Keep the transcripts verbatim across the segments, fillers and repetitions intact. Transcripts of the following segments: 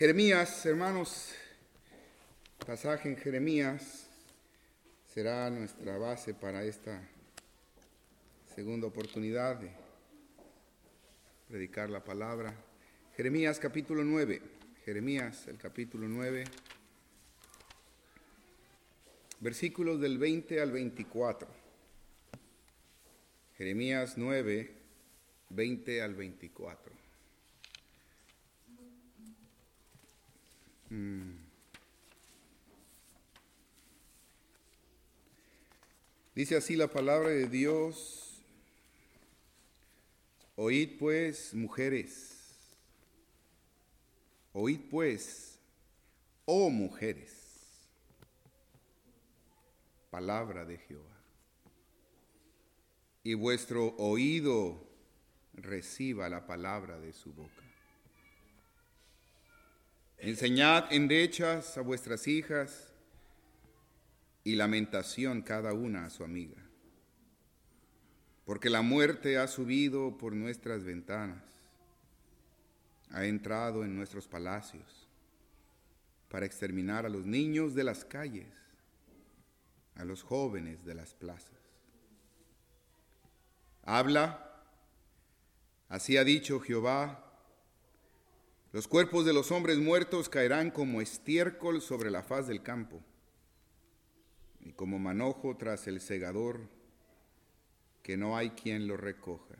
Jeremías, hermanos, pasaje en Jeremías será nuestra base para esta segunda oportunidad de predicar la palabra. Jeremías capítulo nueve, Jeremías el capítulo nueve, versículos del veinte al veinticuatro. Jeremías nueve, veinte al veinticuatro. Hmm. Dice así la palabra de Dios: oíd pues, mujeres, oíd pues, oh mujeres, palabra de Jehová, y vuestro oído reciba la palabra de su boca. Enseñad endechas a vuestras hijas, y lamentación cada una a su amiga, porque la muerte ha subido por nuestras ventanas, ha entrado en nuestros palacios, para exterminar a los niños de las calles, a los jóvenes de las plazas. Habla, así ha dicho Jehová: los cuerpos de los hombres muertos caerán como estiércol sobre la faz del campo, y como manojo tras el segador, que no hay quien lo recoja.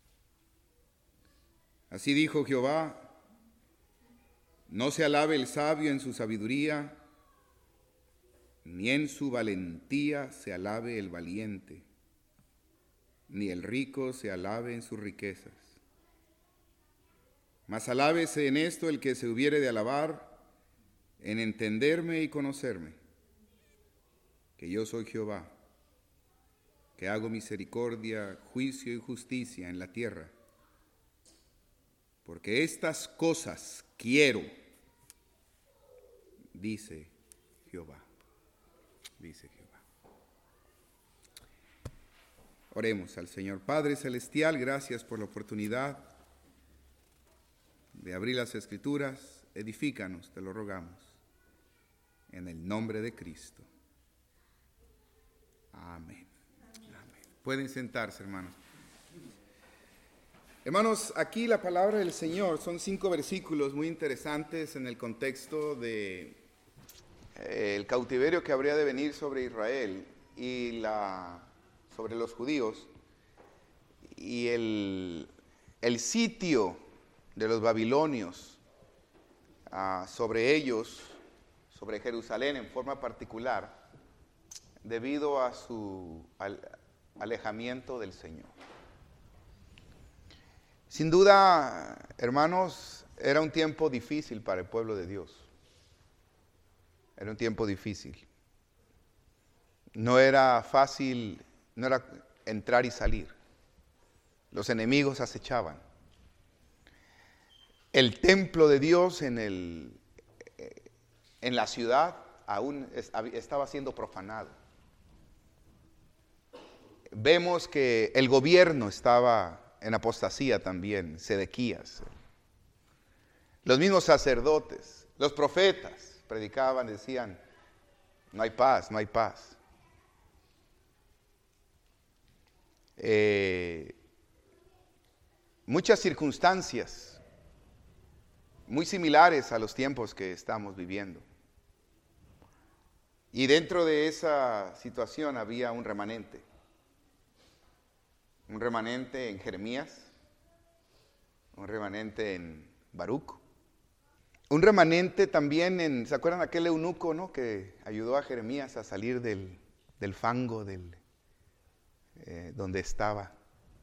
Así dijo Jehová: no se alabe el sabio en su sabiduría, ni en su valentía se alabe el valiente, ni el rico se alabe en sus riquezas. Mas alábese en esto el que se hubiere de alabar, en entenderme y conocerme, que yo soy Jehová, que hago misericordia, juicio y justicia en la tierra, porque estas cosas quiero, dice Jehová, dice Jehová. Oremos al Señor. Padre celestial, gracias por la oportunidad de abrir las Escrituras. Edifícanos, te lo rogamos, en el nombre de Cristo. Amén. Amén. Pueden sentarse, hermanos. Hermanos, aquí la palabra del Señor son cinco versículos muy interesantes en el contexto de eh, el cautiverio que habría de venir sobre Israel y la sobre los judíos, y el, el sitio de los babilonios uh, sobre ellos, sobre Jerusalén en forma particular, debido a su al, alejamiento del Señor. Sin duda, hermanos, era un tiempo difícil para el pueblo de Dios. Era un tiempo difícil. No era fácil, no era entrar y salir. Los enemigos acechaban. El templo de Dios en, el, en la ciudad aún estaba siendo profanado. Vemos que el gobierno estaba en apostasía también, Sedequías. Los mismos sacerdotes, los profetas predicaban, decían: no hay paz, no hay paz. Eh, muchas circunstancias muy similares a los tiempos que estamos viviendo. Y dentro de esa situación había un remanente. Un remanente en Jeremías, un remanente en Baruc, un remanente también en, ¿se acuerdan aquel eunuco, no, que ayudó a Jeremías a salir del, del fango del, eh, donde estaba?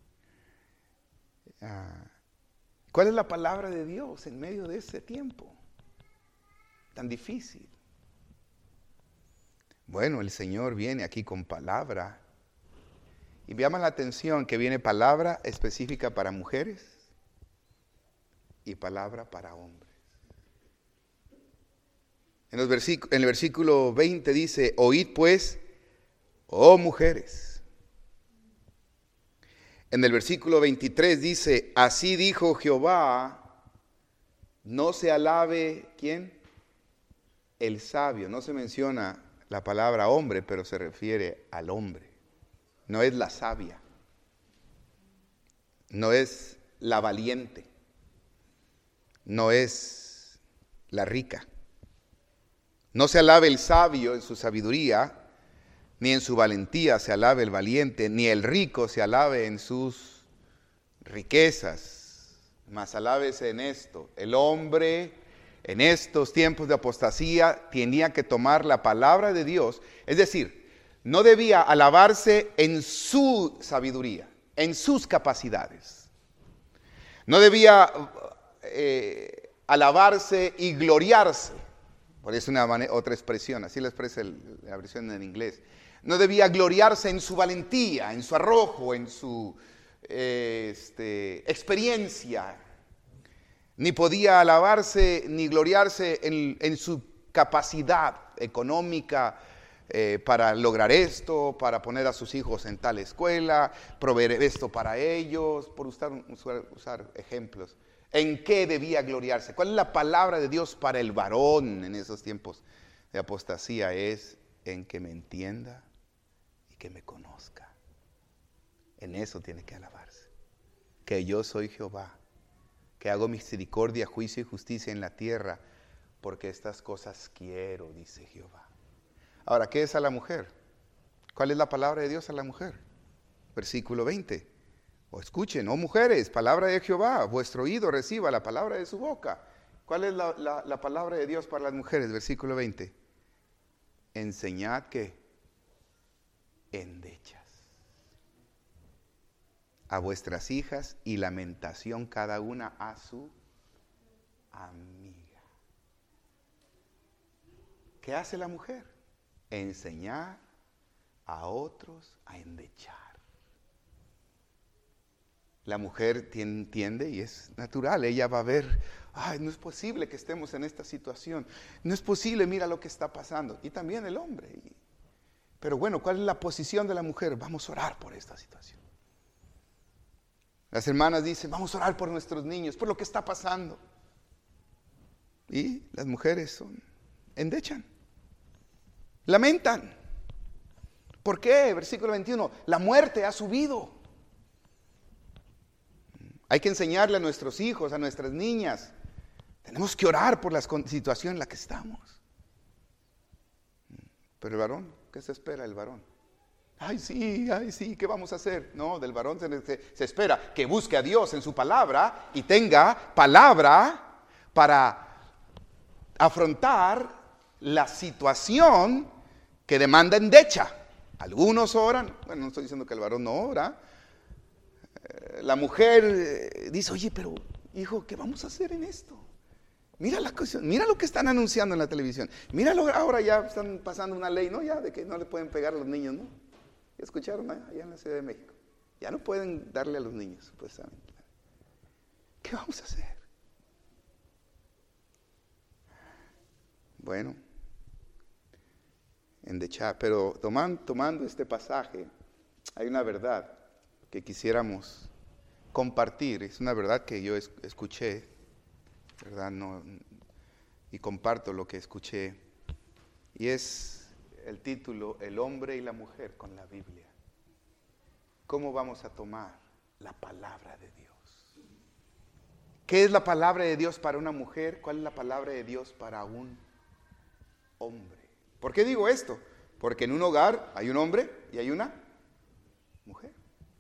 Ah, ¿Cuál es la palabra de Dios en medio de ese tiempo tan difícil? Bueno, el Señor viene aquí con palabra. Y me llama la atención que viene palabra específica para mujeres y palabra para hombres. En, los versíc- en el versículo veinte dice: oíd pues, oh mujeres. En el versículo veintitrés dice: así dijo Jehová, No se alabe, ¿quién? El sabio. No se menciona la palabra hombre, pero se refiere al hombre. No es la sabia. No es la valiente. No es la rica. No se alabe el sabio en su sabiduría, ni en su valentía se alabe el valiente, ni el rico se alabe en sus riquezas, mas alábese en esto. El hombre en estos tiempos de apostasía tenía que tomar la palabra de Dios, es decir, no debía alabarse en su sabiduría, en sus capacidades. No debía eh, alabarse y gloriarse. Por eso una manera, otra expresión, así la expresa el, la versión en inglés. No debía gloriarse en su valentía, en su arrojo, en su eh, este, experiencia. Ni podía alabarse ni gloriarse en, en su capacidad económica eh, para lograr esto, para poner a sus hijos en tal escuela, proveer esto para ellos, por usar, usar, usar ejemplos. ¿En qué debía gloriarse? ¿Cuál es la palabra de Dios para el varón en esos tiempos de apostasía? Es en que me entienda y que me conozca. En eso tiene que alabarse. Que yo soy Jehová, que hago misericordia, juicio y justicia en la tierra, porque estas cosas quiero, dice Jehová. Ahora, ¿qué es a la mujer? ¿Cuál es la palabra de Dios a la mujer? Versículo veinte. O escuchen, oh mujeres, palabra de Jehová, vuestro oído reciba la palabra de su boca. ¿Cuál es la, la, la palabra de Dios para las mujeres? Versículo veinte. Enseñad que endechas a vuestras hijas y lamentación cada una a su amiga. ¿Qué hace la mujer? Enseñar a otros a endechar. La mujer entiende y es natural, ella va a ver, ay, no es posible que estemos en esta situación, no es posible, mira lo que está pasando. Y también el hombre. Pero bueno, ¿cuál es la posición de la mujer? Vamos a orar por esta situación. Las hermanas dicen, vamos a orar por nuestros niños, por lo que está pasando. Y las mujeres son, endechan, lamentan. ¿Por qué? Versículo veintiuno, la muerte ha subido. Hay que enseñarle a nuestros hijos, a nuestras niñas. Tenemos que orar por la situación en la que estamos. Pero el varón, ¿qué se espera del varón? Ay, sí, ay, sí, ¿qué vamos a hacer? No, del varón se, se espera que busque a Dios en su palabra y tenga palabra para afrontar la situación que demanda endecha. Algunos oran, bueno, no estoy diciendo que el varón no ora. La mujer dice, oye, pero hijo, ¿qué vamos a hacer en esto? Mira la cuestión, mira lo que están anunciando en la televisión. Míralo, ahora ya están pasando una ley, ¿no? Ya de que no le pueden pegar a los niños, ¿no? ¿Ya escucharon allá en la Ciudad de México? Ya no pueden darle a los niños, supuestamente. ¿Qué vamos a hacer? Bueno, endechar, pero tomando, tomando este pasaje, hay una verdad que quisiéramos compartir. Es una verdad que yo escuché, ¿verdad? No, y comparto lo que escuché. Y es el título, El hombre y la mujer con la Biblia. ¿Cómo vamos a tomar la palabra de Dios? ¿Qué es la palabra de Dios para una mujer? ¿Cuál es la palabra de Dios para un hombre? ¿Por qué digo esto? Porque en un hogar hay un hombre y hay una mujer.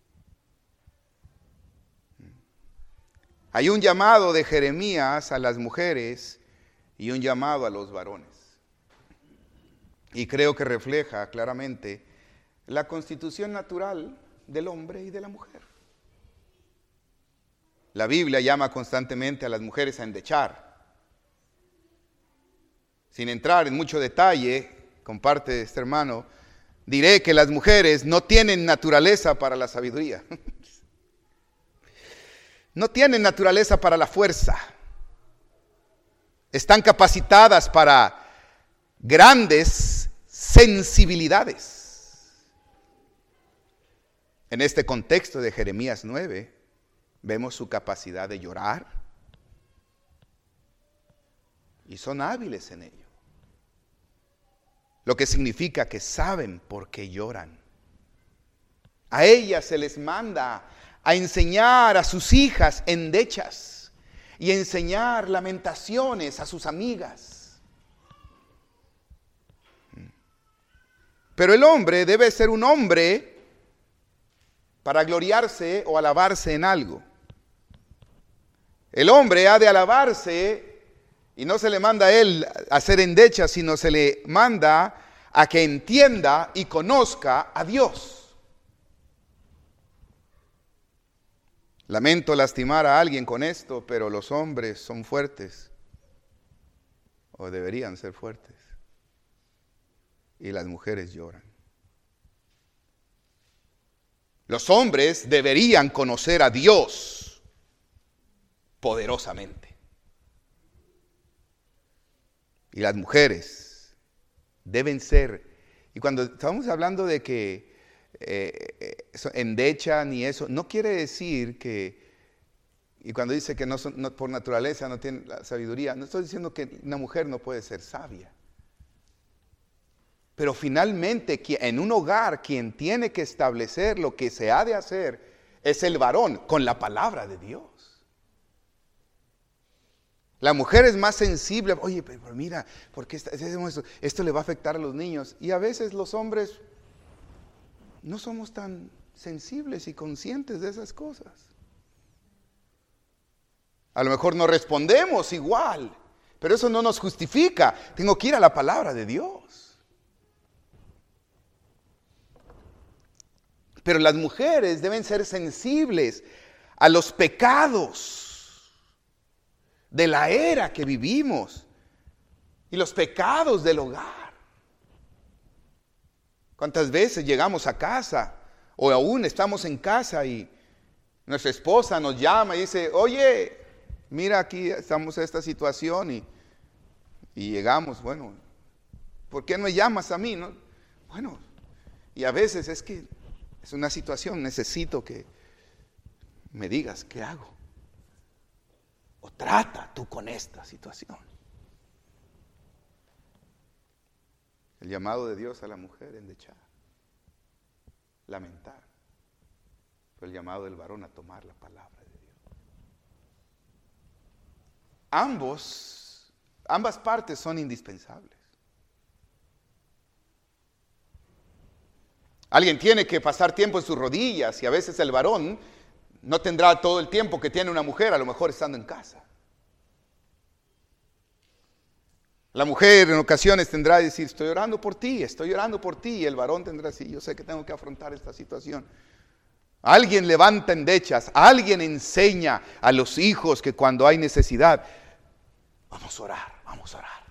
Hay un llamado de Jeremías a las mujeres y un llamado a los varones. Y creo que refleja claramente la constitución natural del hombre y de la mujer. La Biblia llama constantemente a las mujeres a endechar. Sin entrar en mucho detalle, comparte este hermano, diré que las mujeres no tienen naturaleza para la sabiduría. No tienen naturaleza para la fuerza. Están capacitadas para grandes sensibilidades. En este contexto de Jeremías nueve, vemos su capacidad de llorar, y son hábiles en ello. Lo que significa que saben por qué lloran. A ellas se les manda a enseñar a sus hijas endechas y enseñar lamentaciones a sus amigas. Pero el hombre debe ser un hombre para gloriarse o alabarse en algo. El hombre ha de alabarse y no se le manda a él a hacer endechas, sino se le manda a que entienda y conozca a Dios. Lamento lastimar a alguien con esto, pero los hombres son fuertes, o deberían ser fuertes, y las mujeres lloran. Los hombres deberían conocer a Dios poderosamente, y las mujeres deben ser, y cuando estamos hablando de que Eh, eso, endechan y eso, no quiere decir que, y cuando dice que no son, no, por naturaleza no tienen la sabiduría, no estoy diciendo que una mujer no puede ser sabia, pero finalmente en un hogar quien tiene que establecer lo que se ha de hacer es el varón con la palabra de Dios. La mujer es más sensible, oye, pero mira, ¿por qué hacemos esto? Esto le va a afectar a los niños, y a veces los hombres no somos tan sensibles y conscientes de esas cosas. A lo mejor no respondemos igual, pero eso no nos justifica. Tengo que ir a la palabra de Dios. Pero las mujeres deben ser sensibles a los pecados de la era que vivimos y los pecados del hogar. ¿Cuántas veces llegamos a casa o aún estamos en casa y nuestra esposa nos llama y dice, oye, mira, aquí estamos en esta situación y, y llegamos, bueno, ¿por qué no me llamas a mí? ¿No? Bueno, y a veces es que es una situación, necesito que me digas qué hago. O trata tú con esta situación. El llamado de Dios a la mujer es endechar, lamentar, pero el llamado del varón a tomar la palabra de Dios. Ambos, ambas partes son indispensables. Alguien tiene que pasar tiempo en sus rodillas y a veces el varón no tendrá todo el tiempo que tiene una mujer, a lo mejor estando en casa. La mujer en ocasiones tendrá que decir, estoy orando por ti, estoy orando por ti. Y el varón tendrá que decir, yo sé que tengo que afrontar esta situación. Alguien levanta endechas, alguien enseña a los hijos que cuando hay necesidad, vamos a orar, vamos a orar.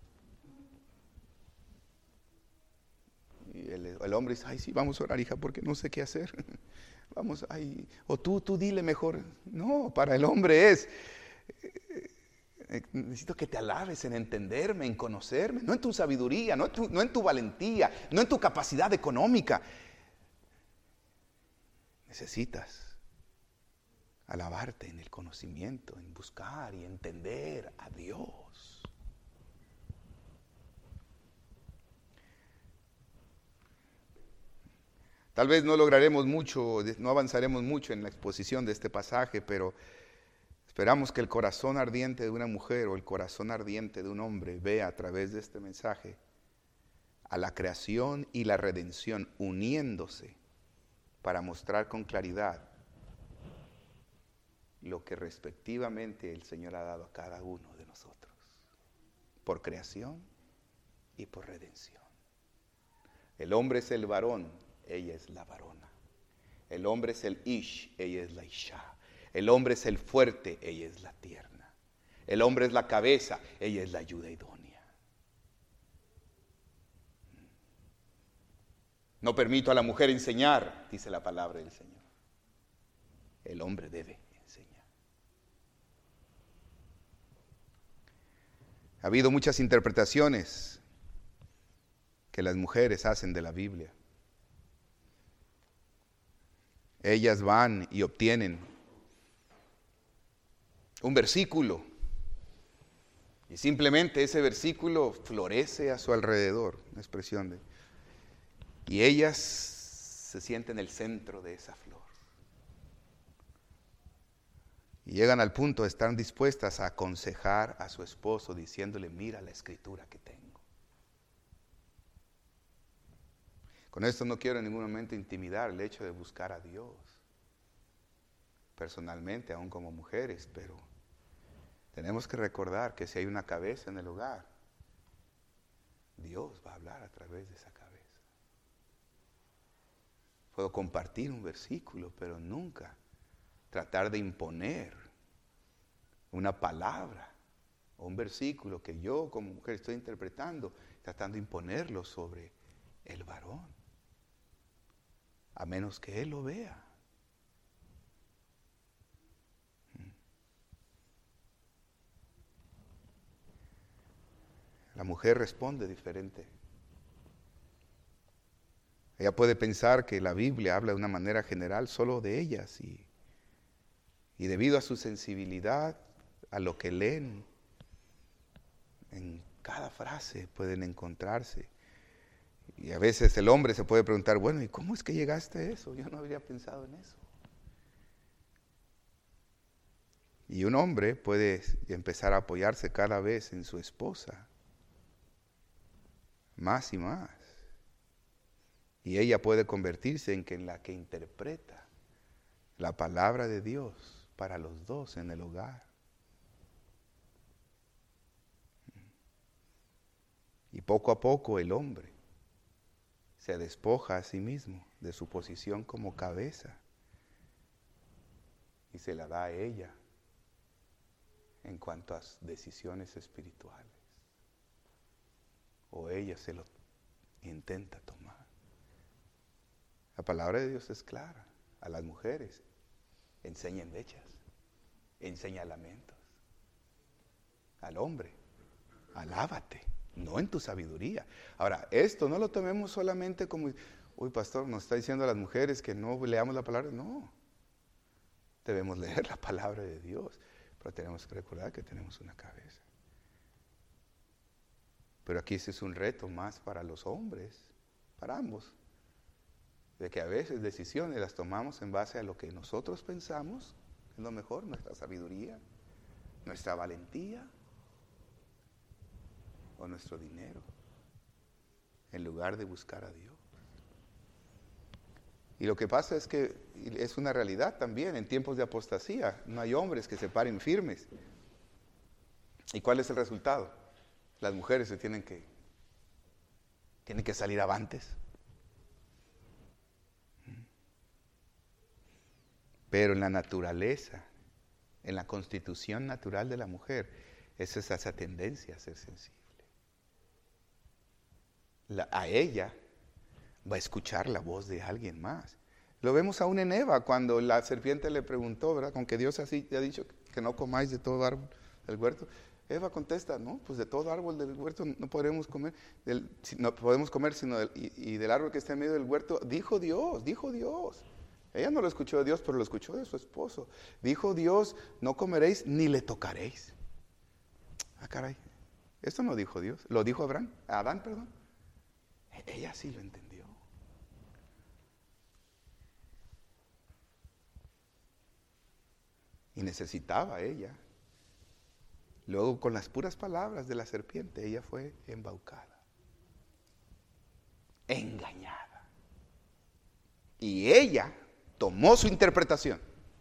Y el, el hombre dice, ay sí, vamos a orar, hija, porque no sé qué hacer. Vamos, ay, o tú, tú dile mejor. No, para el hombre es... necesito que te alabes en entenderme, en conocerme, no en tu sabiduría, no en tu, no en tu valentía, no en tu capacidad económica. Necesitas alabarte en el conocimiento, en buscar y entender a Dios. Tal vez no lograremos mucho, no avanzaremos mucho en la exposición de este pasaje, pero esperamos que el corazón ardiente de una mujer o el corazón ardiente de un hombre vea a través de este mensaje a la creación y la redención uniéndose para mostrar con claridad lo que respectivamente el Señor ha dado a cada uno de nosotros, por creación y por redención. El hombre es el varón, ella es la varona. El hombre es el ish, ella es la isha. El hombre es el fuerte, ella es la tierna. El hombre es la cabeza, ella es la ayuda idónea. No permito a la mujer enseñar, dice la palabra del Señor. El hombre debe enseñar. Ha habido muchas interpretaciones que las mujeres hacen de la Biblia. Ellas van y obtienen un versículo Y simplemente ese versículo florece a su alrededor, una expresión de... Y ellas se sienten el centro de esa flor. Y llegan al punto de estar dispuestas a aconsejar a su esposo diciéndole, mira la escritura que tengo. Con esto no quiero en ningún momento intimidar el hecho de buscar a Dios, personalmente, aún como mujeres, pero tenemos que recordar que si hay una cabeza en el hogar, Dios va a hablar a través de esa cabeza. Puedo compartir un versículo, pero nunca tratar de imponer una palabra o un versículo que yo como mujer estoy interpretando, tratando de imponerlo sobre el varón, a menos que él lo vea. La mujer responde diferente. Ella puede pensar que la Biblia habla de una manera general solo de ellas y, y debido a su sensibilidad, a lo que leen, en cada frase pueden encontrarse. Y a veces el hombre se puede preguntar, bueno, ¿y cómo es que llegaste a eso? Yo no habría pensado en eso. Y un hombre puede empezar a apoyarse cada vez en su esposa, más y más. Y ella puede convertirse en, que en la que interpreta la palabra de Dios para los dos en el hogar. Y poco a poco el hombre se despoja a sí mismo de su posición como cabeza y se la da a ella en cuanto a decisiones espirituales. O ella se lo intenta tomar. La palabra de Dios es clara. A las mujeres, enseña endechas, enseña lamentos. Al hombre, alábate, no en tu sabiduría. Ahora, esto no lo tomemos solamente como, uy, pastor, nos está diciendo a las mujeres que no leamos la palabra. No, debemos leer la palabra de Dios, pero tenemos que recordar que tenemos una cabeza. Pero aquí ese es un reto más para los hombres, para ambos, de que a veces decisiones las tomamos en base a lo que nosotros pensamos es lo mejor, nuestra sabiduría, nuestra valentía o nuestro dinero, en lugar de buscar a Dios. Y lo que pasa es que es una realidad también en tiempos de apostasía, no hay hombres que se paren firmes. ¿Y cuál es el resultado? Las mujeres se tienen que tienen que salir avantes. Pero en la naturaleza, en la constitución natural de la mujer, es esa, esa tendencia a ser sensible. La, a ella va a escuchar la voz de alguien más. Lo vemos aún en Eva, cuando la serpiente le preguntó, ¿verdad? Con que Dios así te ha dicho que no comáis de todo árbol del huerto. Eva contesta, no, pues de todo árbol del huerto no podremos comer, del, no podemos comer sino del, y, y del árbol que está en medio del huerto. Dijo Dios, dijo Dios. Ella no lo escuchó de Dios, pero lo escuchó de su esposo. Dijo Dios, no comeréis ni le tocaréis. Ah, caray, esto no dijo Dios, lo dijo Abraham, Adán, perdón. Ella sí lo entendió. Y necesitaba ella. Luego, con las puras palabras de la serpiente, ella fue embaucada, engañada. Y ella tomó su interpretación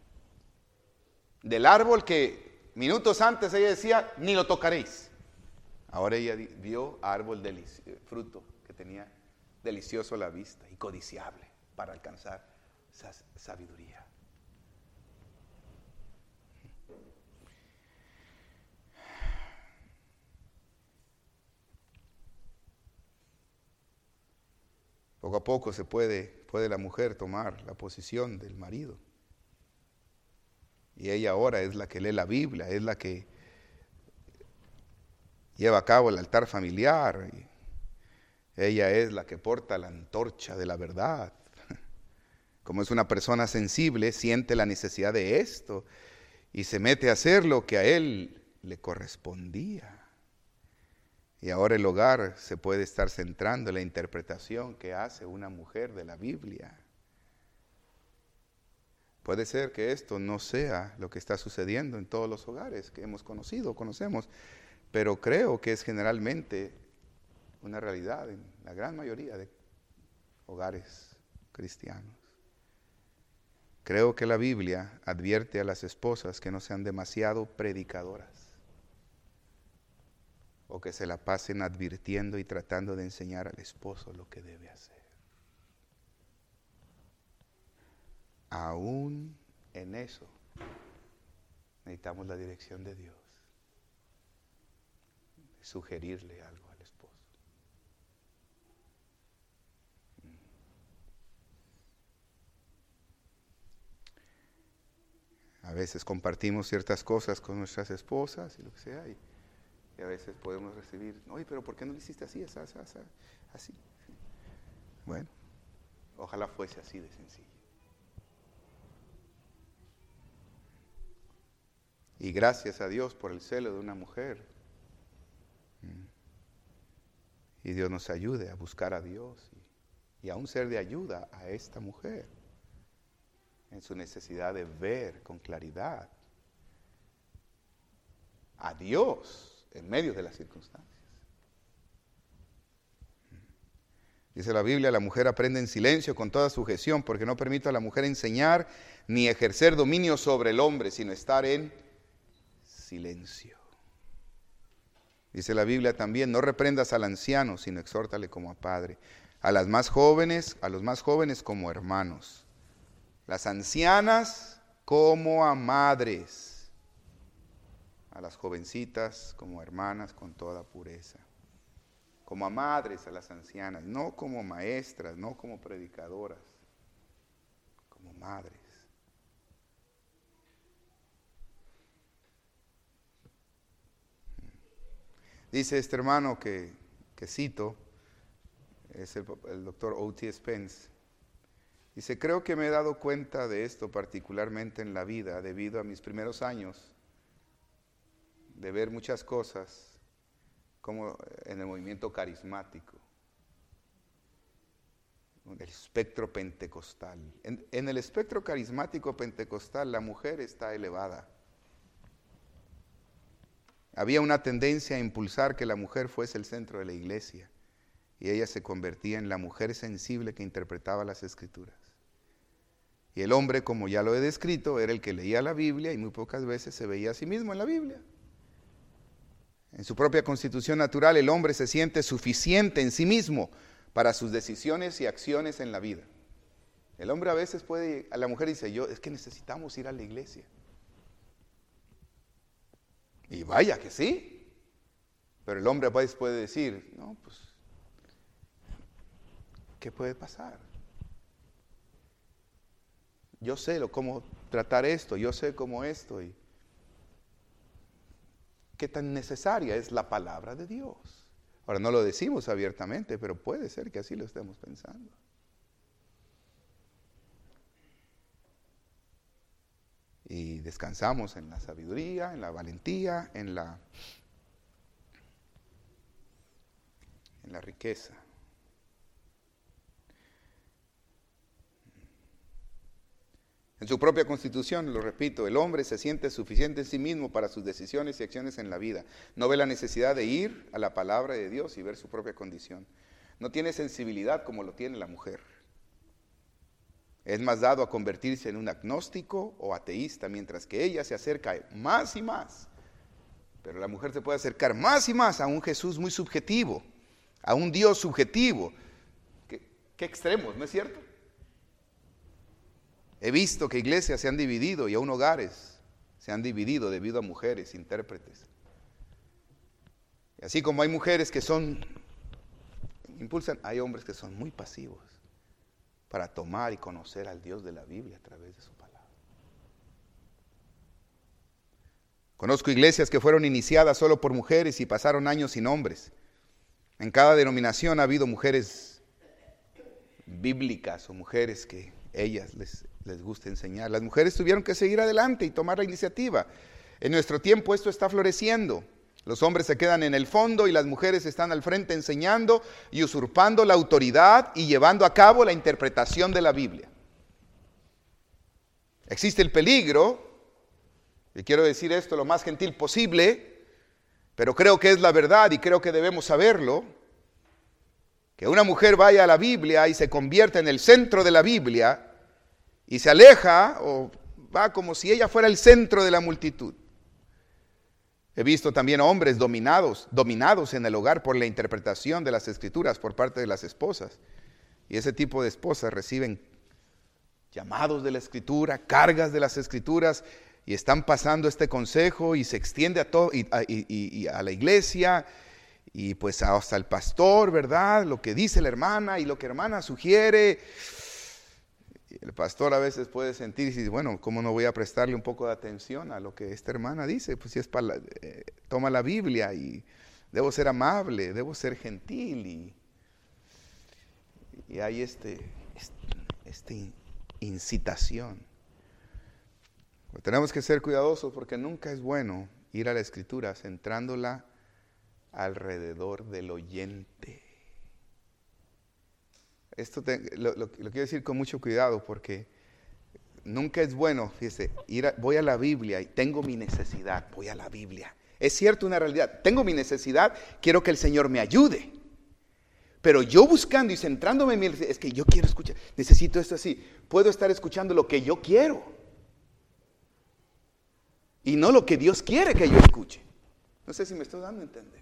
del árbol que minutos antes ella decía, ni lo tocaréis. Ahora ella vio árbol delici- fruto que tenía delicioso a la vista y codiciable para alcanzar esa sabiduría. Poco a poco se puede, puede la mujer tomar la posición del marido. Y ella ahora es la que lee la Biblia, es la que lleva a cabo el altar familiar. Y ella es la que porta la antorcha de la verdad. Como es una persona sensible, siente la necesidad de esto y se mete a hacer lo que a él le correspondía. Y ahora el hogar se puede estar centrando en la interpretación que hace una mujer de la Biblia. Puede ser que esto no sea lo que está sucediendo en todos los hogares que hemos conocido, conocemos, pero creo que es generalmente una realidad en la gran mayoría de hogares cristianos. Creo que la Biblia advierte a las esposas que no sean demasiado predicadoras o que se la pasen advirtiendo y tratando de enseñar al esposo lo que debe hacer. Aún en eso necesitamos la dirección de Dios, sugerirle algo al esposo. A veces compartimos ciertas cosas con nuestras esposas y lo que sea, y, y a veces podemos recibir, oye, pero ¿por qué no lo hiciste así, así, así, así? Bueno, ojalá fuese así de sencillo. Y gracias a Dios por el celo de una mujer. Y Dios nos ayude a buscar a Dios y, y aún ser de ayuda a esta mujer en su necesidad de ver con claridad a Dios en medio de las circunstancias. Dice la Biblia, la mujer aprende en silencio con toda sujeción, porque no permite a la mujer enseñar ni ejercer dominio sobre el hombre, sino estar en silencio. Dice la Biblia también, no reprendas al anciano, sino exhórtale como a padre. A las más jóvenes, a los más jóvenes como hermanos. Las ancianas como a madres. A las jovencitas como hermanas con toda pureza. Como a madres a las ancianas, no como maestras, no como predicadoras, como madres. Dice este hermano que, que cito, es el, el doctor O T Spence. Dice, creo que me he dado cuenta de esto particularmente en la vida debido a mis primeros años de ver muchas cosas como en el movimiento carismático, en el espectro pentecostal. En, en el espectro carismático pentecostal la mujer está elevada. Había una tendencia a impulsar que la mujer fuese el centro de la iglesia y ella se convertía en la mujer sensible que interpretaba las escrituras. Y el hombre, como ya lo he descrito, era el que leía la Biblia y muy pocas veces se veía a sí mismo en la Biblia. En su propia constitución natural, el hombre se siente suficiente en sí mismo para sus decisiones y acciones en la vida. El hombre a veces puede, a la mujer dice, yo, es que necesitamos ir a la iglesia. Y vaya que sí, pero el hombre a veces puede decir, no, pues, ¿qué puede pasar? Yo sé lo, cómo tratar esto, yo sé cómo esto, y qué tan necesaria es la palabra de Dios. Ahora no lo decimos abiertamente, pero puede ser que así lo estemos pensando. Y descansamos en la sabiduría, en la valentía, en la, en la riqueza. En su propia constitución, lo repito, el hombre se siente suficiente en sí mismo para sus decisiones y acciones en la vida. No ve la necesidad de ir a la palabra de Dios y ver su propia condición. No tiene sensibilidad como lo tiene la mujer. Es más dado a convertirse en un agnóstico o ateísta, mientras que ella se acerca más y más. Pero la mujer se puede acercar más y más a un Jesús muy subjetivo, a un Dios subjetivo. ¿Qué, qué extremos, no es cierto? He visto que iglesias se han dividido y aún hogares se han dividido debido a mujeres intérpretes. Y así como hay mujeres que son, impulsan, hay hombres que son muy pasivos para tomar y conocer al Dios de la Biblia a través de su palabra. Conozco iglesias que fueron iniciadas solo por mujeres y pasaron años sin hombres. En cada denominación ha habido mujeres bíblicas o mujeres que ellas les, les gusta enseñar. Las mujeres tuvieron que seguir adelante y tomar la iniciativa. En nuestro tiempo esto está floreciendo. Los hombres se quedan en el fondo y las mujeres están al frente enseñando y usurpando la autoridad y llevando a cabo la interpretación de la Biblia. Existe el peligro, y quiero decir esto lo más gentil posible, pero creo que es la verdad y creo que debemos saberlo, que una mujer vaya a la Biblia y se convierta en el centro de la Biblia y se aleja o va como si ella fuera el centro de la multitud. He visto también hombres dominados, dominados en el hogar por la interpretación de las Escrituras por parte de las esposas. Y ese tipo de esposas reciben llamados de la Escritura, cargas de las Escrituras, y están pasando este consejo y se extiende a, todo, y, a, y, y a la iglesia, y pues hasta el pastor, ¿verdad? Lo que dice la hermana y lo que la hermana sugiere. El pastor a veces puede sentir y dice, bueno, ¿cómo no voy a prestarle un poco de atención a lo que esta hermana dice? Pues si es para, eh, toma la Biblia y debo ser amable, debo ser gentil. Y, y hay este, este, este incitación. Pero tenemos que ser cuidadosos porque nunca es bueno ir a la Escritura centrándola alrededor del oyente. Esto te, lo, lo, lo quiero decir con mucho cuidado porque nunca es bueno, fíjese, ir a, voy a la Biblia y tengo mi necesidad, voy a la Biblia. Es cierto, una realidad, tengo mi necesidad, quiero que el Señor me ayude. Pero yo buscando y centrándome en mi, es que yo quiero escuchar, necesito esto así, puedo estar escuchando lo que yo quiero y no lo que Dios quiere que yo escuche. No sé si me estoy dando a entender.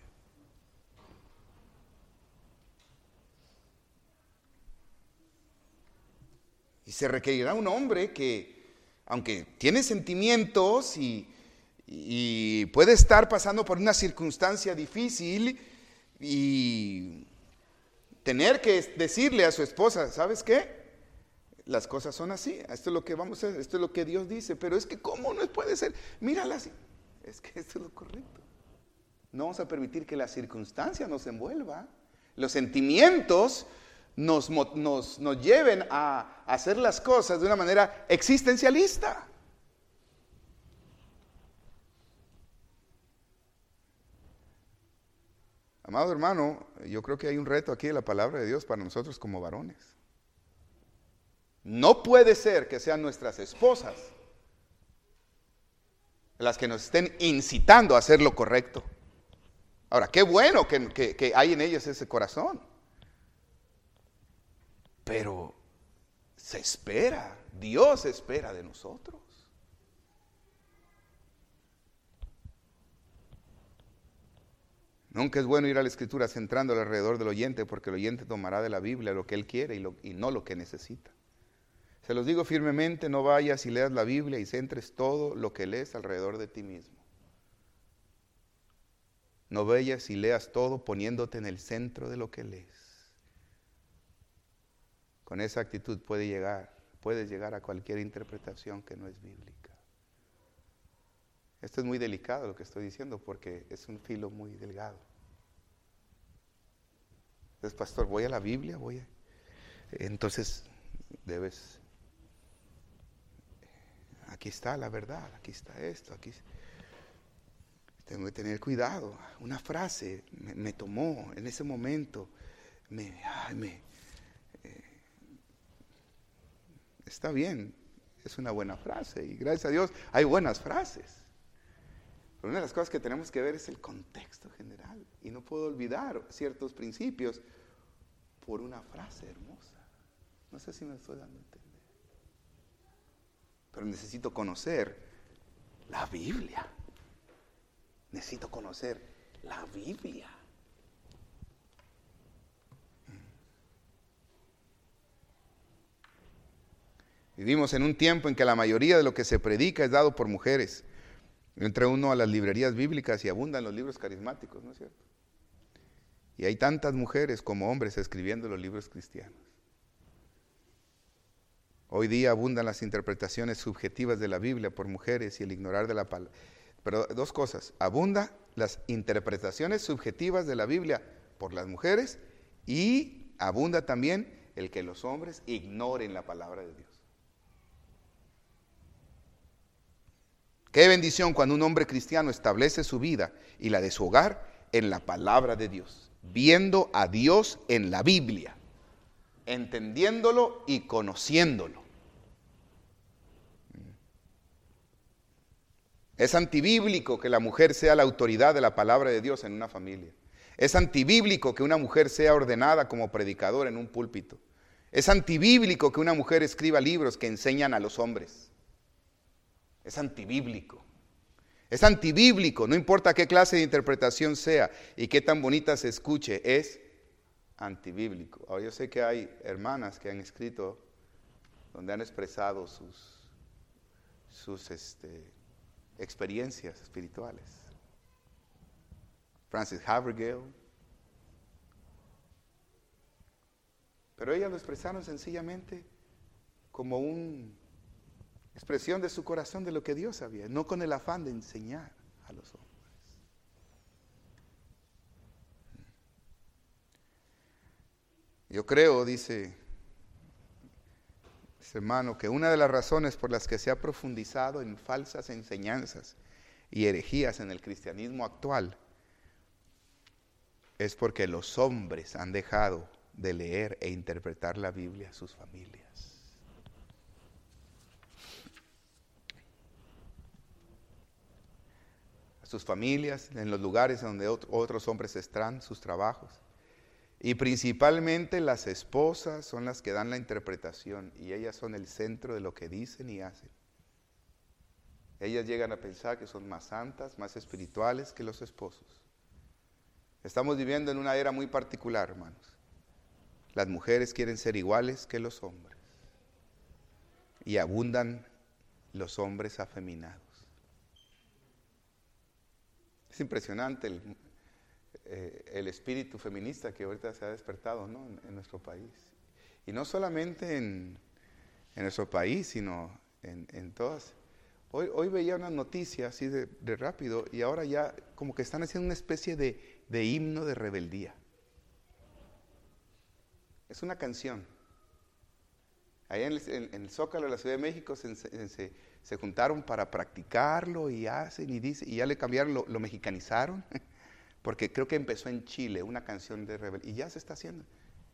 Y se requerirá un hombre que, aunque tiene sentimientos y, y puede estar pasando por una circunstancia difícil y tener que decirle a su esposa, ¿sabes qué? Las cosas son así, esto es lo que vamos a hacer, esto es lo que Dios dice, pero es que ¿cómo no puede ser? Mírala así, es que esto es lo correcto. No vamos a permitir que la circunstancia nos envuelva, los sentimientos Nos, nos, nos lleven a hacer las cosas de una manera existencialista. Amado hermano, yo creo que hay un reto aquí de la palabra de Dios para nosotros como varones. No puede ser que sean nuestras esposas las que nos estén incitando a hacer lo correcto. Ahora, qué bueno que, que, que hay en ellas ese corazón. Pero se espera, Dios espera de nosotros. Nunca es bueno ir a la Escritura centrándolo alrededor del oyente, porque el oyente tomará de la Biblia lo que él quiere y, lo, y no lo que necesita. Se los digo firmemente, no vayas y leas la Biblia y centres todo lo que lees alrededor de ti mismo. No vayas y leas todo poniéndote en el centro de lo que lees. Con esa actitud puede llegar, puedes llegar a cualquier interpretación que no es bíblica. Esto es muy delicado lo que estoy diciendo porque es un filo muy delgado. Entonces, pastor, voy a la Biblia, voy a... Entonces, debes... Aquí está la verdad, aquí está esto, aquí... Tengo que tener cuidado. Una frase me, me tomó en ese momento, me... Ay, me Está bien, es una buena frase y gracias a Dios hay buenas frases. Pero una de las cosas que tenemos que ver es el contexto general y no puedo olvidar ciertos principios por una frase hermosa. No sé si me estoy dando a entender. Pero necesito conocer la Biblia. Necesito conocer la Biblia. Vivimos en un tiempo en que la mayoría de lo que se predica es dado por mujeres. Entra uno a las librerías bíblicas y abundan los libros carismáticos, ¿no es cierto? Y hay tantas mujeres como hombres escribiendo los libros cristianos. Hoy día abundan las interpretaciones subjetivas de la Biblia por mujeres y el ignorar de la palabra. Pero dos cosas, abundan las interpretaciones subjetivas de la Biblia por las mujeres y abunda también el que los hombres ignoren la palabra de Dios. Qué bendición cuando un hombre cristiano establece su vida y la de su hogar en la palabra de Dios, viendo a Dios en la Biblia, entendiéndolo y conociéndolo. Es antibíblico que la mujer sea la autoridad de la palabra de Dios en una familia. Es antibíblico que una mujer sea ordenada como predicador en un púlpito. Es antibíblico que una mujer escriba libros que enseñan a los hombres. Es antibíblico. Es antibíblico, no importa qué clase de interpretación sea y qué tan bonita se escuche, es antibíblico. Ahora, yo sé que hay hermanas que han escrito donde han expresado sus, sus este, experiencias espirituales. Frances Havergal. Pero ellas lo expresaron sencillamente como una expresión de su corazón de lo que Dios sabía, no con el afán de enseñar a los hombres. Yo creo, dice ese hermano, que una de las razones por las que se ha profundizado en falsas enseñanzas y herejías en el cristianismo actual es porque los hombres han dejado de leer e interpretar la Biblia a sus familias. A sus familias, en los lugares donde otros hombres están, sus trabajos. Y principalmente las esposas son las que dan la interpretación y ellas son el centro de lo que dicen y hacen. Ellas llegan a pensar que son más santas, más espirituales que los esposos. Estamos viviendo en una era muy particular, hermanos. Las mujeres quieren ser iguales que los hombres y abundan los hombres afeminados. Es impresionante el, eh, el espíritu feminista que ahorita se ha despertado, ¿no? en, en nuestro país. Y no solamente en, en nuestro país, sino en, en todas. Hoy, hoy veía una noticia así de, de rápido y ahora ya como que están haciendo una especie de, de himno de rebeldía. Es una canción. Allá en el, en, en el Zócalo de la Ciudad de México se, se, se juntaron para practicarlo y hacen y dicen, y ya le cambiaron, lo, lo mexicanizaron, porque creo que empezó en Chile, una canción de rebeldía, y ya se está haciendo.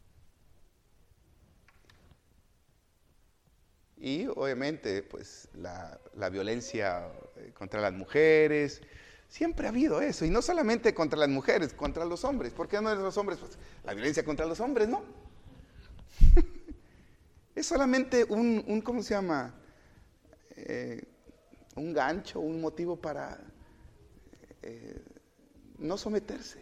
Y obviamente, pues, la, la violencia contra las mujeres, siempre ha habido eso, y no solamente contra las mujeres, contra los hombres. ¿Por qué no de los hombres? Pues la violencia contra los hombres, ¿no? Es solamente un, un, ¿cómo se llama? Eh, un gancho, un motivo para eh, no someterse.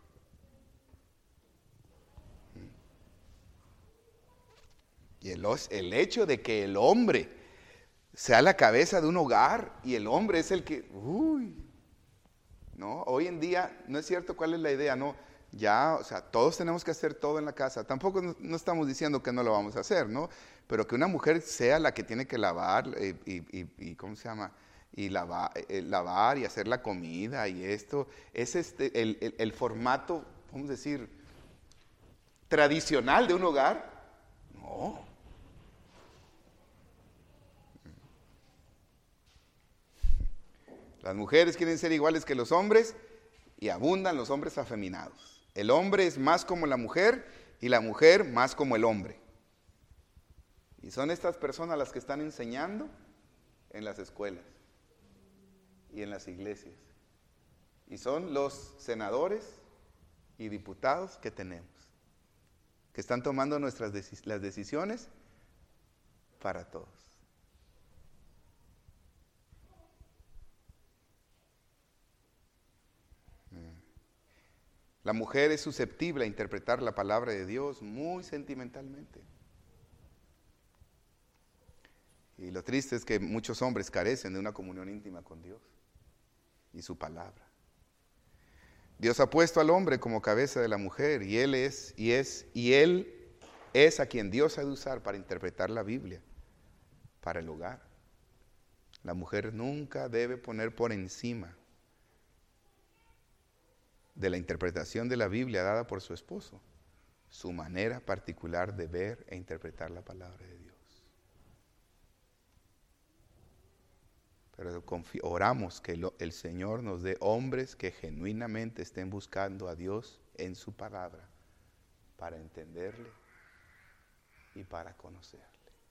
Y el, el hecho de que el hombre sea la cabeza de un hogar y el hombre es el que, uy, no, hoy en día, no es cierto cuál es la idea, no, ya, o sea, todos tenemos que hacer todo en la casa. Tampoco no, no estamos diciendo que no lo vamos a hacer, ¿no? Pero que una mujer sea la que tiene que lavar y, y, y, y ¿cómo se llama? Y lavar, eh, lavar y hacer la comida y esto, es este, el, el, el formato, vamos a decir, tradicional de un hogar. No. Las mujeres quieren ser iguales que los hombres y abundan los hombres afeminados. El hombre es más como la mujer y la mujer más como el hombre. Y son estas personas las que están enseñando en las escuelas y en las iglesias. Y son los senadores y diputados que tenemos, que están tomando nuestras deci- las decisiones para todos. La mujer es susceptible a interpretar la palabra de Dios muy sentimentalmente. Y lo triste es que muchos hombres carecen de una comunión íntima con Dios y su palabra. Dios ha puesto al hombre como cabeza de la mujer y él es y es y él es a quien Dios ha de usar para interpretar la Biblia para el hogar. La mujer nunca debe poner por encima de la interpretación de la Biblia dada por su esposo, su manera particular de ver e interpretar la palabra de Dios. Pero confi- oramos que lo, el Señor nos dé hombres que genuinamente estén buscando a Dios en su palabra para entenderle y para conocerle.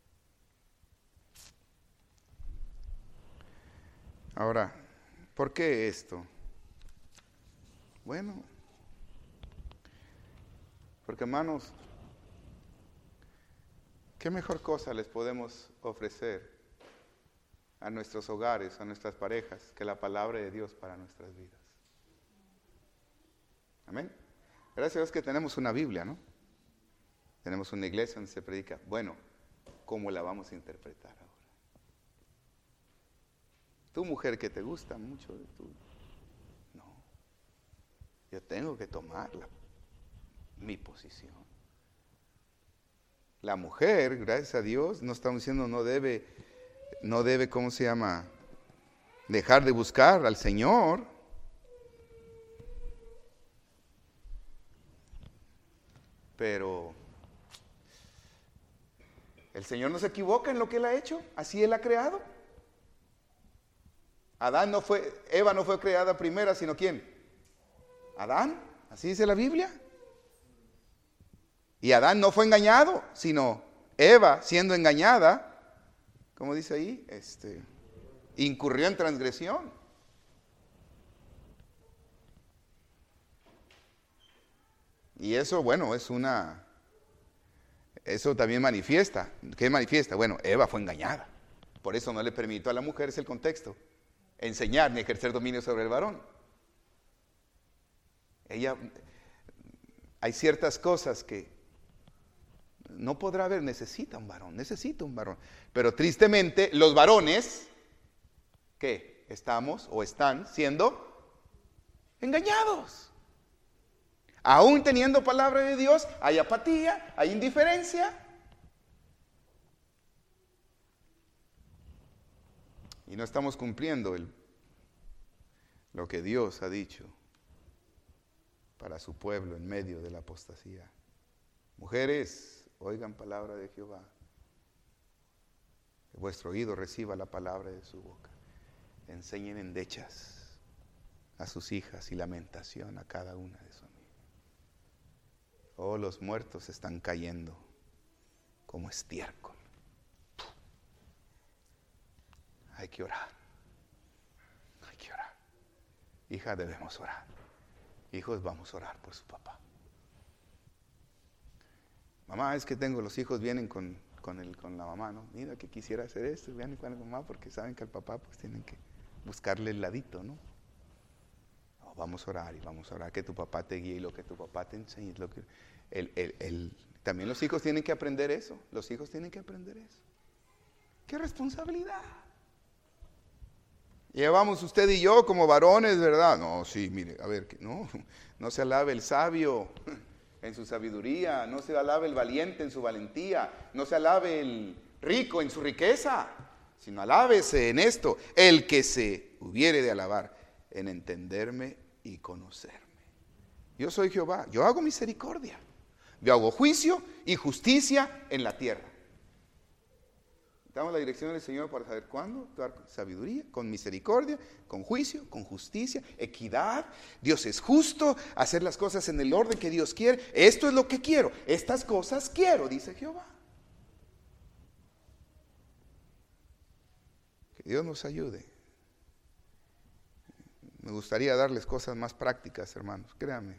Ahora, ¿por qué esto? Bueno, porque hermanos, ¿qué mejor cosa les podemos ofrecer a nuestros hogares, a nuestras parejas, que la palabra de Dios para nuestras vidas? Amén. Gracias a Dios que tenemos una Biblia, ¿no? Tenemos una iglesia donde se predica. Bueno, ¿cómo la vamos a interpretar ahora? Tu mujer que te gusta mucho, tú, no. Yo tengo que tomar la, mi posición. La mujer, gracias a Dios, no estamos diciendo no debe, no debe, ¿cómo se llama? Dejar de buscar al Señor. Pero el Señor no se equivoca en lo que Él ha hecho, así Él ha creado. Adán no fue, Eva no fue creada primera, sino ¿quién? Adán, así dice la Biblia. Y Adán no fue engañado, sino Eva, siendo engañada, como dice ahí, este, incurrió en transgresión. Y eso, bueno, es una, eso también manifiesta. ¿Qué manifiesta? Bueno, Eva fue engañada. Por eso no le permitió a la mujer, es el contexto, enseñar ni ejercer dominio sobre el varón. Ella, hay ciertas cosas que no podrá ver, necesita un varón, necesita un varón. Pero tristemente, los varones, ¿qué? Estamos o están siendo engañados. Aún teniendo palabra de Dios, hay apatía, hay indiferencia. Y no estamos cumpliendo el, lo que Dios ha dicho para su pueblo en medio de la apostasía. Mujeres, oigan palabra de Jehová. Que vuestro oído reciba la palabra de su boca. Enseñen endechas a sus hijas y lamentación a cada una de sus amigas. Oh, los muertos están cayendo como estiércol. Hay que orar. Hay que orar. Hija, debemos orar. Hijos, vamos a orar por su papá. Mamá, es que tengo, los hijos vienen con, con, el, con la mamá, ¿no? Mira que quisiera hacer esto, vienen con la mamá porque saben que al papá pues tienen que buscarle el ladito, ¿no? Oh, vamos a orar y vamos a orar que tu papá te guíe y lo que tu papá te enseñe. Lo que, el, el, el, también los hijos tienen que aprender eso, los hijos tienen que aprender eso. ¡Qué responsabilidad! Llevamos usted y yo como varones, ¿verdad? No, sí, mire, a ver, no, no se alabe el sabio en su sabiduría, no se alabe el valiente en su valentía, no se alabe el rico en su riqueza, sino alábese en esto, el que se hubiere de alabar, en entenderme y conocerme. Yo soy Jehová, yo hago misericordia, yo hago juicio y justicia en la tierra. Damos la dirección del Señor para saber cuándo actuar con sabiduría, con misericordia, con juicio, con justicia, equidad. Dios es justo, hacer las cosas en el orden que Dios quiere. Esto es lo que quiero, estas cosas quiero, dice Jehová. Que Dios nos ayude. Me gustaría darles cosas más prácticas, hermanos, créanme.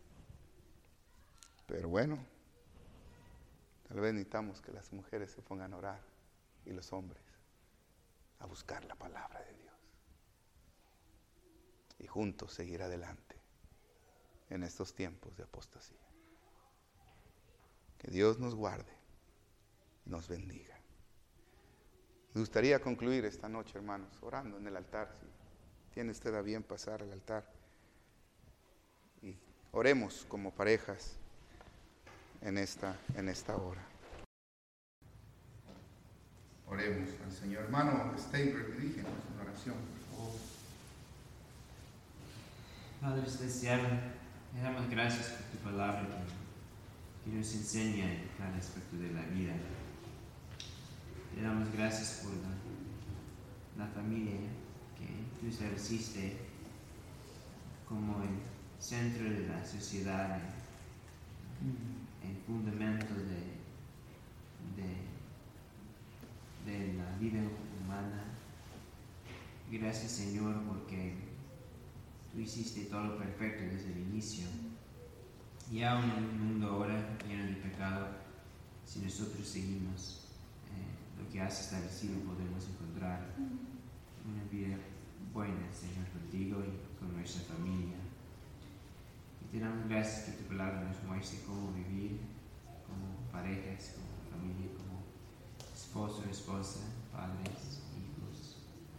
Pero bueno, tal vez necesitamos que las mujeres se pongan a orar. Y los hombres a buscar la palabra de Dios y juntos seguir adelante en estos tiempos de apostasía. Que Dios nos guarde y nos bendiga. Me gustaría concluir esta noche, hermanos, orando en el altar. Si tiene usted a bien pasar al altar y oremos como parejas en esta, en esta hora. Oremos al Señor. Hermano Steinberg, dirígenos en oración, por favor. Padre Celestial, te damos gracias por tu palabra que, que nos enseña en cada aspecto de la vida. Te damos gracias por la la familia que tú estableciste como el centro de la sociedad, el, el fundamento de, de, de la vida humana. Gracias, Señor, porque tú hiciste todo perfecto desde el inicio. Y aún en un mundo ahora lleno de pecado, si nosotros seguimos eh, lo que has establecido, podemos encontrar una vida buena, Señor, contigo y con nuestra familia. Y te damos gracias que tu palabra nos muestre cómo vivir como parejas, como familia, como esposo, esposa, padres, hijos.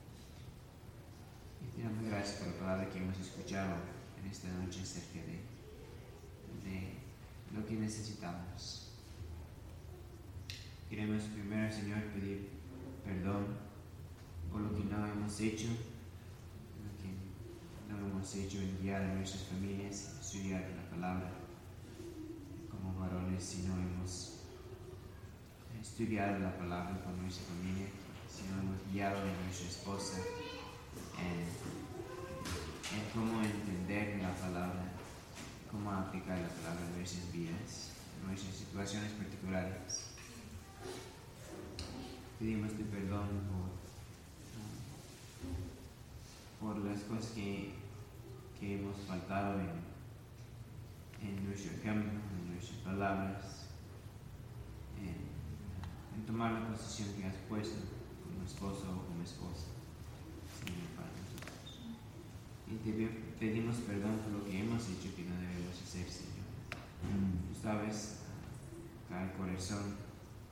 Y te damos gracias por la palabra que hemos escuchado en esta noche acerca de, de lo que necesitamos. Queremos primero, Señor, pedir perdón por lo que no hemos hecho, lo que no hemos hecho en guiar a nuestras familias, estudiar la palabra como varones, si no hemos estudiado la palabra con nuestra familia, si no hemos guiado a nuestra esposa en, en cómo entender la palabra, cómo aplicar la palabra en nuestras vidas, en nuestras situaciones particulares. Pedimos tu perdón por, por las cosas que, que hemos faltado en, en nuestro ejemplo, en nuestras palabras, en, en tomar la posición que has puesto como esposo o como esposa, Señor, para nosotros. Y te pedimos perdón por lo que hemos hecho que no debemos hacer, Señor. Mm. Tú sabes cada corazón.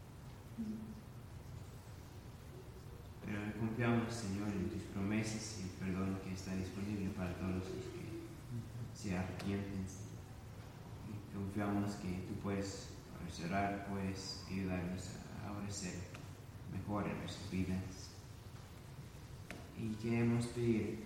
Pero confiamos, Señor, en tus promesas y el perdón que está disponible para todos los que se arrepienten. Y confiamos que tú puedes restaurar, puedes ayudarnos a ahora ser mejor en nuestras vidas. Y queremos pedir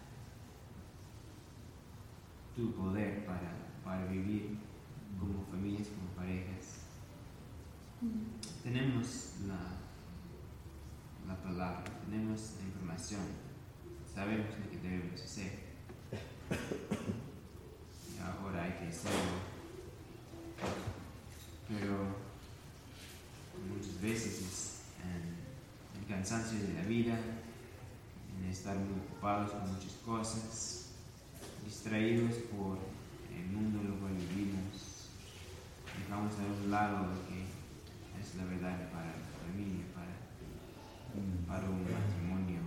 uh, tu poder para, para vivir como familias, como parejas. Mm. Tenemos la la palabra, tenemos la información, sabemos lo que debemos hacer y ahora hay que hacerlo, pero muchas veces es en el cansancio de la vida, en estar muy ocupados con muchas cosas, distraídos por el mundo en el cual vivimos, dejamos a un lado lo que es la verdad para la familia, para para un matrimonio.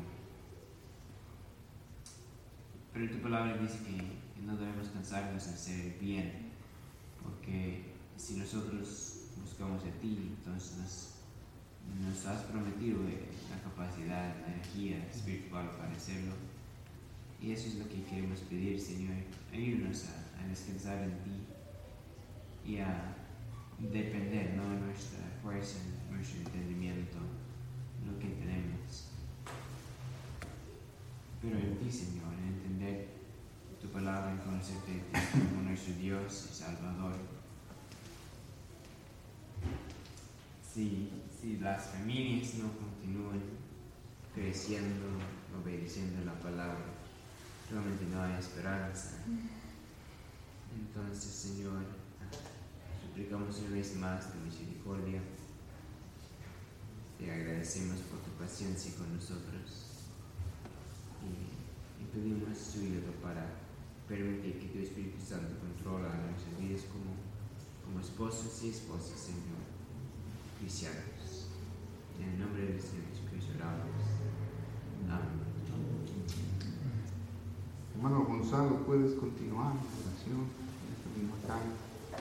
Pero tu palabra dice que, que no debemos cansarnos en hacer el bien, porque si nosotros buscamos a ti, entonces nos, nos has prometido la capacidad, la energía espiritual para hacerlo. Y eso es lo que queremos pedir, Señor. Ayúdanos a, a descansar en ti y a depender, no en nuestra fuerza, en nuestro entendimiento, lo que tenemos, pero en ti, Señor, en entender tu palabra, en conocerte como nuestro Dios y Salvador. Si, si las familias no continúan creciendo, obedeciendo la palabra, realmente no hay esperanza. Entonces, Señor, suplicamos una vez más tu misericordia. Te agradecemos por tu paciencia con nosotros y, y pedimos tu ayuda para permitir que tu Espíritu Santo controla nuestras vidas como, como esposos y esposas, Señor, cristianos. En el nombre del Señor Jesucristo oramos. Amén. Hermano Gonzalo, puedes continuar la oración en esta misma tarde.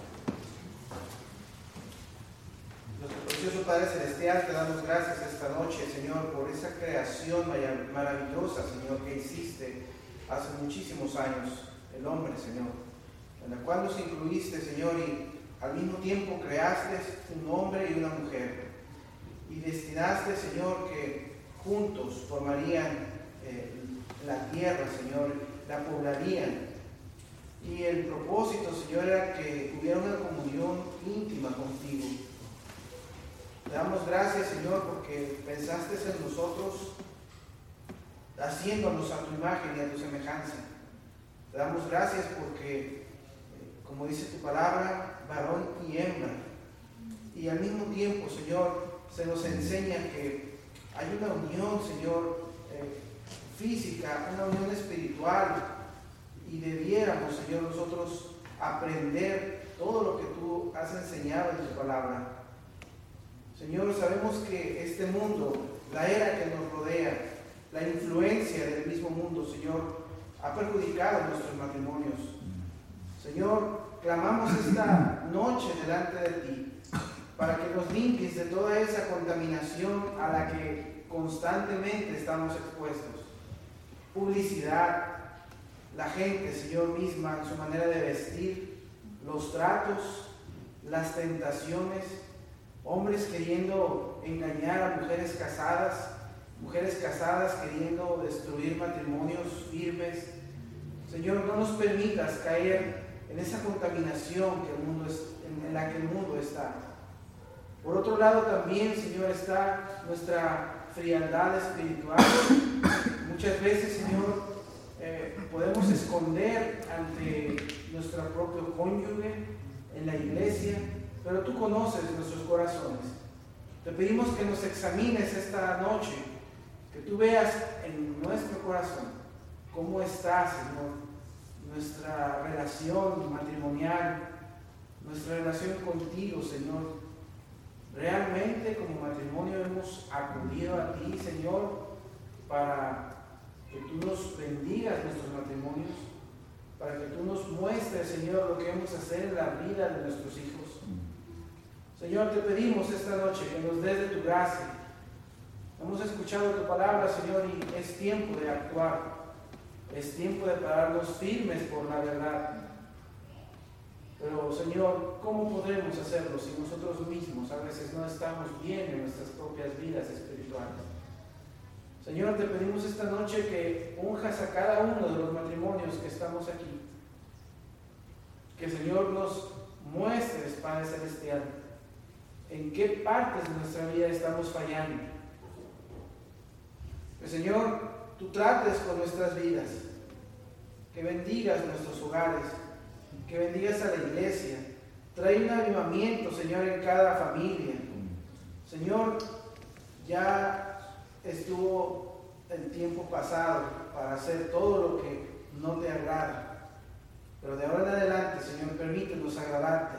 Nuestro precioso Padre Celestial, te damos gracias esta noche, Señor, por esa creación maravillosa, Señor, que hiciste hace muchísimos años, el hombre, Señor, en la cual nos incluiste, Señor, y al mismo tiempo creaste un hombre y una mujer, y destinaste, Señor, que juntos formarían eh, la tierra, Señor, la poblarían. Y el propósito, Señor, era que hubiera una comunión íntima contigo. Te damos gracias, Señor, porque pensaste en nosotros haciéndonos a tu imagen y a tu semejanza. Te damos gracias porque, como dice tu palabra, varón y hembra. Y al mismo tiempo, Señor, se nos enseña que hay una unión, Señor, eh, física, una unión espiritual, y debiéramos, Señor, nosotros aprender todo lo que tú has enseñado en tu palabra. Señor, sabemos que este mundo, la era que nos rodea, la influencia del mismo mundo, Señor, ha perjudicado nuestros matrimonios. Señor, clamamos esta noche delante de ti para que nos limpies de toda esa contaminación a la que constantemente estamos expuestos. Publicidad, la gente, Señor, misma en su manera de vestir, los tratos, las tentaciones, hombres queriendo engañar a mujeres casadas, mujeres casadas queriendo destruir matrimonios firmes. Señor, no nos permitas caer en esa contaminación que el mundo es, en la que el mundo está. Por otro lado también, Señor, está nuestra frialdad espiritual. Muchas veces, Señor, eh, podemos esconder ante nuestro propio cónyuge en la iglesia, pero tú conoces nuestros corazones. Te pedimos que nos examines esta noche, que tú veas en nuestro corazón cómo está, Señor, nuestra relación matrimonial, nuestra relación contigo, Señor. Realmente como matrimonio hemos acudido a ti, Señor, para que tú nos bendigas nuestros matrimonios, para que tú nos muestres, Señor, lo que hemos de hacer en la vida de nuestros hijos. Señor, te pedimos esta noche que nos des de tu gracia. Hemos escuchado tu palabra, Señor, y es tiempo de actuar. Es tiempo de pararnos firmes por la verdad. Pero, Señor, ¿cómo podremos hacerlo si nosotros mismos a veces no estamos bien en nuestras propias vidas espirituales? Señor, te pedimos esta noche que unjas a cada uno de los matrimonios que estamos aquí. Que, Señor, nos muestres, Padre Celestial, en qué partes de nuestra vida estamos fallando. Que, Señor, tú trates con nuestras vidas, que bendigas nuestros hogares, que bendigas a la iglesia, trae un avivamiento, Señor, en cada familia. Señor, ya estuvo el tiempo pasado para hacer todo lo que no te agrada, pero de ahora en adelante, Señor, permítenos agradarte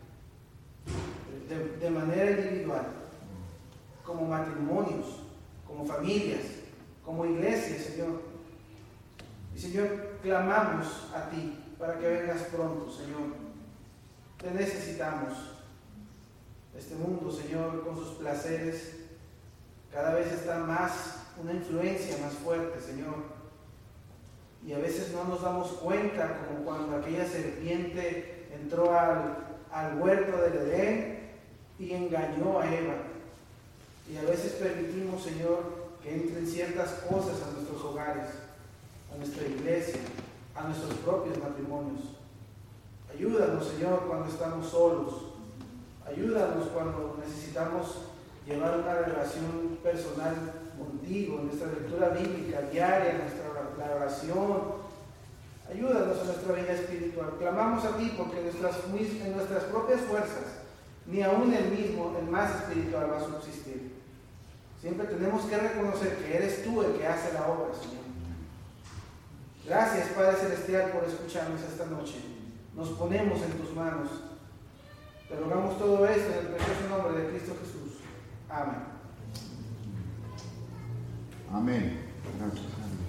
de, de manera individual, como matrimonios, como familias, como iglesia, Señor. Y, Señor, clamamos a ti para que vengas pronto, Señor. Te necesitamos. Este mundo, Señor, con sus placeres, cada vez está más, una influencia más fuerte, Señor. Y a veces no nos damos cuenta, como cuando aquella serpiente entró al, al huerto del Edén y engañó a Eva. Y a veces permitimos, Señor, que entren ciertas cosas a nuestros hogares, a nuestra iglesia, a nuestros propios matrimonios. Ayúdanos, Señor, cuando estamos solos. Ayúdanos cuando necesitamos llevar una relación personal contigo, nuestra lectura bíblica diaria, nuestra la oración. Ayúdanos en nuestra vida espiritual. Clamamos a ti porque en nuestras, en nuestras propias fuerzas, ni aún el mismo, el más espiritual, va a subsistir. Siempre tenemos que reconocer que eres tú el que hace la obra, Señor. Gracias, Padre Celestial, por escucharnos esta noche. Nos ponemos en tus manos. Te rogamos todo esto en el precioso nombre de Cristo Jesús. Amén. Amén. Gracias.